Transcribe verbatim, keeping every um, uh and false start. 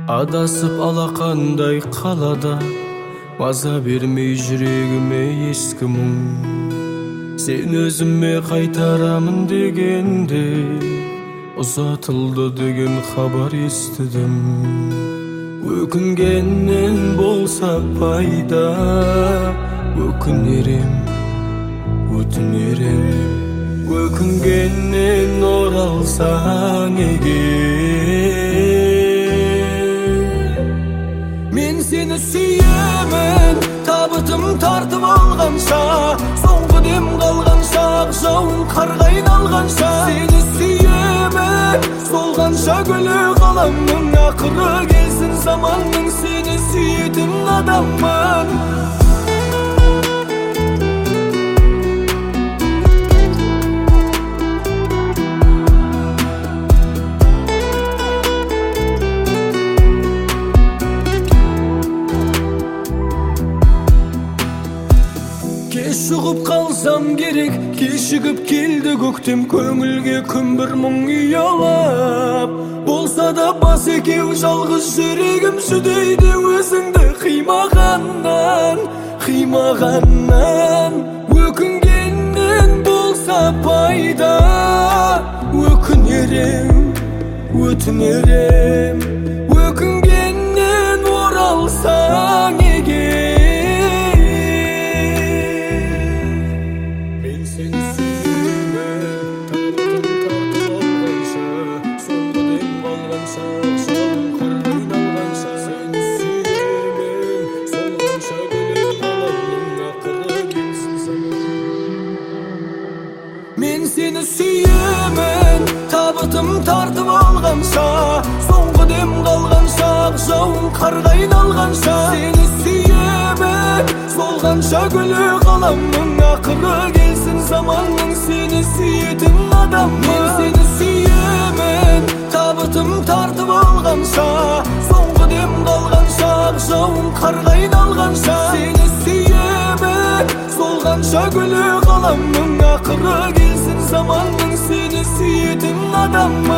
Адасып алақандай қалада, маза бермей жүрегіме ескі мұң. Сен өзіме қайтарамын дегенде, ұзатылды деген хабар естідім. Өкінгеннен болса пайда, өкінерем, өтінерем. Өкінгеннен оралсаң егер, мен сені сүйемін, табытым тартып алғанша, соңғы дем қалғанша, жауын қарға айналғанша. Сені сүйемін, солғанша гүлі қаламның, ақыры келсін заманның, сені сүйетін адаммын. Кешігіп қалсам керек, кешігіп келді көктем, көңілге күмбір мұң ұялап. Болса да бас екеу жалғыз жүрегім жүдейді, өзіңді қимағаннан, қимағаннан. Өкінгеннен болса пайда, өкінерем, өтінерем. Өкінгеннен оралсаң егер, мен сені сүйемін, табытым тартып алғанша, соңғы дем қалғанша, жауын қарға айналғанша. Сені сүйемін, солғанша гүлі қаламның, ақыры келсін заманның, сені сүйетін адаммын. Мен сені сүйемін, табытым тартып алғанша, соңғы дем қалғанша, жауын қарға айналғанша. Сені сүйемін, солғанша гүлі қаламның, ақыры келсін заманның, сені сүйетін адаммын.